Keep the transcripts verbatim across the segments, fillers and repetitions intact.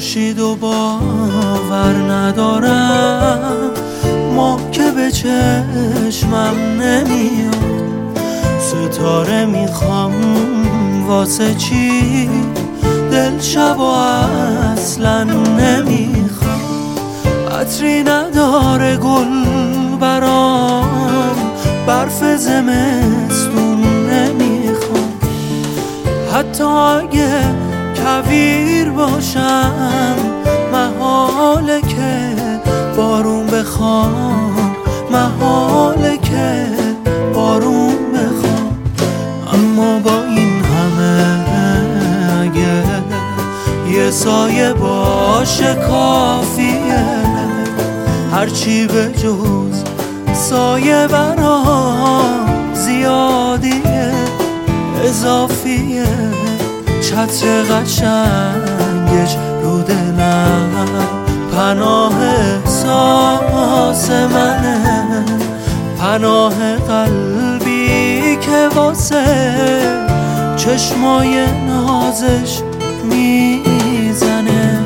خورشید و باور ندارم، ماه که به چشمم نمیاد، ستاره میخوام واسه چی، دل شب و اصلا نمیخوام، عطری نداره گل برام، برف زمستون نمیخوام، حتی اگه کویر باشم محاله که بارون بخوام، محاله که بارون بخوام. اما با این همه اگه یه سایه باشه کافیه، هرچی به جز سایه برام زیادیه، اضافیه، چتر قشنگش رو دلم پناه احساس منه، پناه قلبی که واسه چشمای نازش میزنه.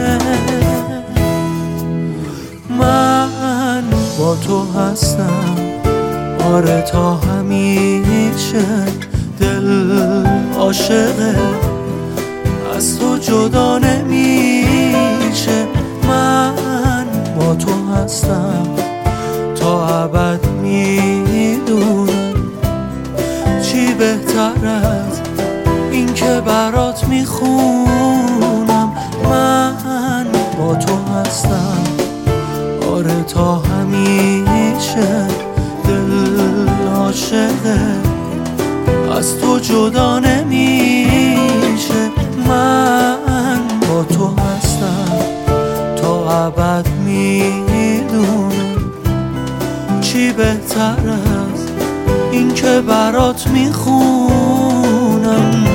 من با تو هستم، آره تا همیشه، دل عاشقه از تو جدا نمیشه. من با تو هستم تا ابد، میدونم چی بهتر از این که برات میخونم. من با تو هستم، آره تا همیشه، دل عاشقه از تو جدا نمیشه. من با تو هستم تا ابد، میدونم چی بهتر از این که برات میخونم.